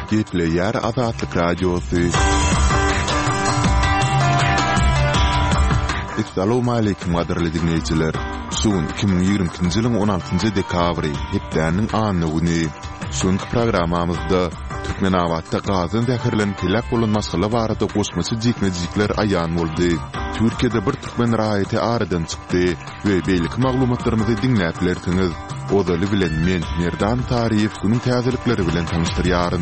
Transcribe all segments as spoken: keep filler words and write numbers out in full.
Gepleyer Azatlık Radyosu. Assalamu alaykum qadarly dinleyijiler. Suun iki bin ýigrimkinji ýylyň on altynjy dekabry hepdäniň anyny güni. Şonky programamyzda Türkmenawatda gazyn täherlen telak bolan masala barada goşmasy jikmejikler aýan boldy. Türkiýede bir türkmen raýaty aradan çykdy we beýlik maglumatlarymyzy dinläplersiňiz. Odaly bilen men Merdan Taryýew günüň täzelikleri bilen tanıştyrýaryn.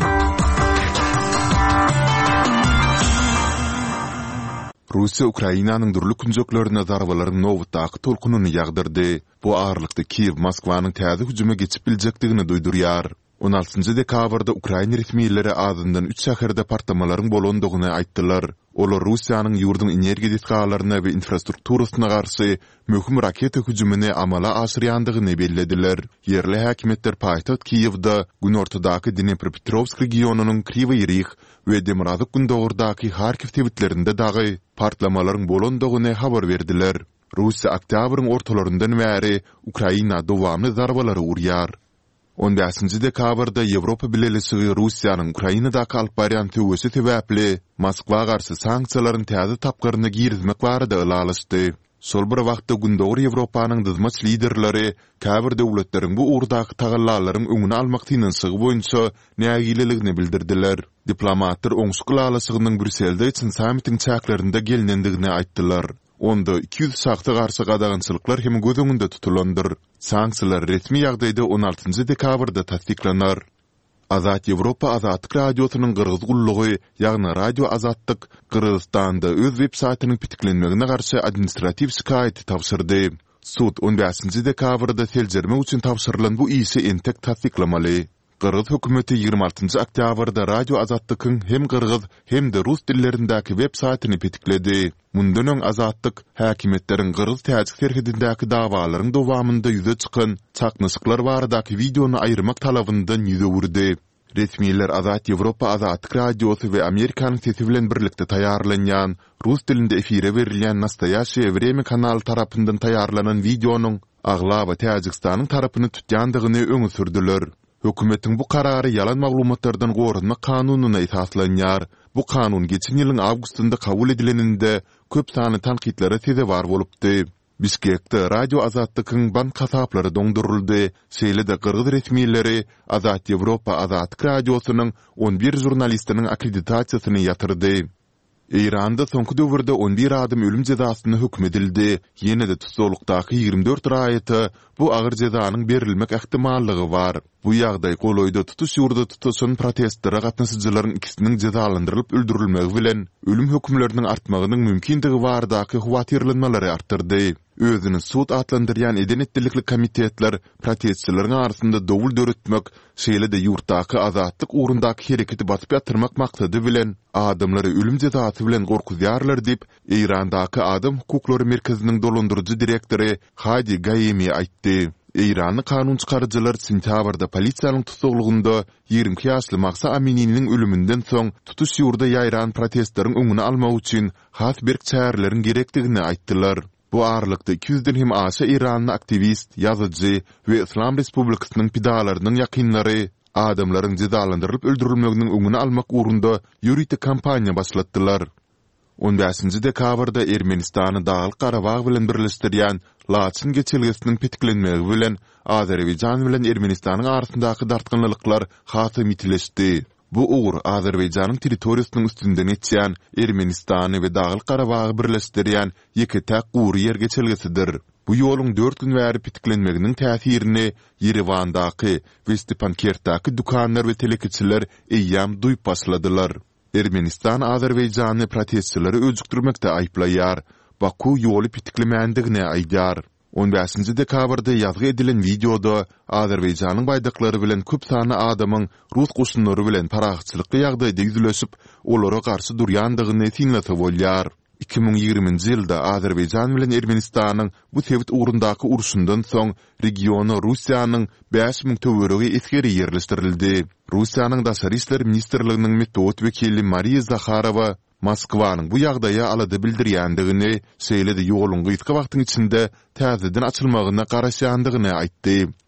Russiya Ukrainanyň durly künjeklerine zarbalaryň nowatdaky tolkunyny ýagdyrdy. Bu aralykda Kiýew Moskwanyň täze hüjüme geçip biljekdigini duýdurýar. on altynjy dekabrda Ukraina resmiýetleri azyndan üç şäherde partlamalaryň bolandygyny aýtdylar. Olar Russiýanyň ýurdun energiýa diskalaryna we infrastrukturasyna garşy möhüm raketa hüjümini amala aşyrýandygyny bellädiler. Yerli häkimetler paýtaht Kiýewde günortadaky Dnepropetrovsk regionunyň Kryvyi Rih we Demirazok gündogurdaky Harkiv tebitlerinde dagy partlamalaryň bolandygyny habar berdiler. Russiýa oktýabryň ortalaryndan bäri Ukraina dowamly zarbalary urýar. on beşinji dekabrda Ýewropa Birleşigi Russiýanyň Ukrainadaky alyp barýan töwesi sebäpli Moskwa garşy sanksiýalaryň täze tapgaryny girizmek barada ýalaşdy. Şol bir wagtda gündogur Ýewropanyň dyzmaç liderleri käbir döwletleriň bu urdaky tagallalaryň öňüni almak tynançygy boýunça nägileligini bildirdiler. Diplomatlar oňşukly alaşygynyň Brüsselde için samitiň çäklerinde gelinendigini aýtdylar. Onda iki yüz şahta garşy gadagançylyklar hem göz öňünde tutulandyr. Sanksiýalar resmi ýagdaýda on altynjy dekabrda tasdiklanar. Azat Ýewropa Azatlyk Radiosynyň Gyrgyz gullugy, ýagny Radio Azatlyk Kyrgyzstanda öz web saýtynyň pitiklenmegine garşy administrativ şikaýet tapşyrdy. Sud on beşinji dekabrda seljermek üçin tapşyrylan bu işi entek tasdiklamaly. Kyrgyz hökümeti ýygrimi altynjy oktýabrda Radio Azatlykyň hem Kyrgyz hem de rus dillerindäki web saýtyny pitikledi. Mundan öň Azatlyk häkimetleriň Kyrgyz täjik serhedindäki dawalaryň dowamynda ýüze çykan çaknysyklar baradaky videonu aýyrmak talabyndan ýüze wurdy. Resmiýetler Azat Ýewropa Azatlyk Radiosy we Amerikanyň sesi bilen birlikde taýýarlanýan, rus dilinde efire berilýän Nastoyaşye Vremya kanaly tarapyndan taýýarlanan videonuň Aglaba Täjikistanyň tarapyny tutýandygyny öňe sürdiler. Hökümetiň bu karary yalan maglumatlardan gorunma kanunyna esaslanýar. Bu kanun geçen ýylyň awgustynda kabul edileninde köp sany tanqidlere sebäp bolupdy. Bişkekde Radio Azatlykyň ban kasaplary doňduruldy. Şeýle-de Kyrgyz resmiýetleri Azat Ýewropa Azatlyk Radiosynyň on bir jurnalistiniň akkreditasiýasyny ýatyrdy. Eýranda soňky döwürde on bir adam ölüm jezasyna hükm edildi. Ýene-de tutulukdaky ýygrimi dört raýaty bu agyr jezanyň berilmek ähtimallygy bar. Bu ýagdaý goloýda tutuş ýurda tutuşan protestlere gatnaşyjylaryň ikisiniň jezalandyrylyp öldürilmegi bilen ölüm hökümleriniň artmagynyň mümkinligi baradaky howatyrlanmalary artdyrdy. Özüni sud atlandyrýan edenetdilikli komitetler protestçileriň arasynda dowul döretmek, şeýle-de ýurtdaky azatlyk ugrundaky hereketi batyp ýatyrmak maksady bilen adamlary ölüm jezasy bilen gorkuzýarlar diýip Eýrandaky Adam hukuklary merkeziniň dolandyrjy direktori Hadi Gaýemi aýtdy. Eýrany kanun çykarjylar sentýabrda polisiýanyň tutuklugynda ýygrimi ýaşly Mahsa Amininiň ölümünden soň tutuş ýurda ýaýran protestleriň öňüni almak üçin has bir çäreleriň gerekdigini aýtdylar. Bu aralykda iki yüzden hem aşa Eýranyň aktivist, ýazyjy we Islam Respublikasynyň pidalarynyň ýakynlary adamlaryň jezalandyrylyp öldürilmeginiň öňüni almak ugrunda ýuridik kampaniýa başlatdylar. on beşinji dekabrda Ermenistany Dağlyk Garabag bilen birleşdirýän Laçyn geçelgesiniň pitiklenmegi bilen Azerbaýjan bilen Ermenistanyň arasyndaky dartgynlyklar hasy mitileşdi. Bu ugur Azerbaýjanyň territoriýasynyň üstünden geçýän Ermenistany we Dağlyk Garabagy birleşdirýän ýeki täk gury ýer geçelgesidir. Bu ýoluň dört gün bäri pitiklenmeginiň täsirini Yerewandaky we Stepankertdaky dukanlar we telekiçiler eýýam duýup başladylar. Ermenistan Azerbaýjany protestçileri öldürmekde aýplaýar. Baku ýoly pitiklemendigine aýdýar. on beşinji dekabrda ýazgy edilen videoda Azerbaýjanyň baýdaklary bilen köp sany adamyň rus goşunlary bilen parahatçylykly ýagdaýda ýüzleşip olara garşy durýandygyny siňlese bolýar. iki bin ýigriminji ýylda Azerbaýjan bilen Ermenistanyň bu sebit ugrundaky uruşundan soň regiona Russiýanyň beş miň töweregi eskeri ýerleşdirildi. Russiýanyň daşary işler ministrliginiň metod wekili Mariya Zakharova Moskwanyň bu ýagdaýa alady bildirýändigini, şeýle-de ýoluň gysga wagtyň içinde täzeden açylmagyna garaşýandygyny aýtdy.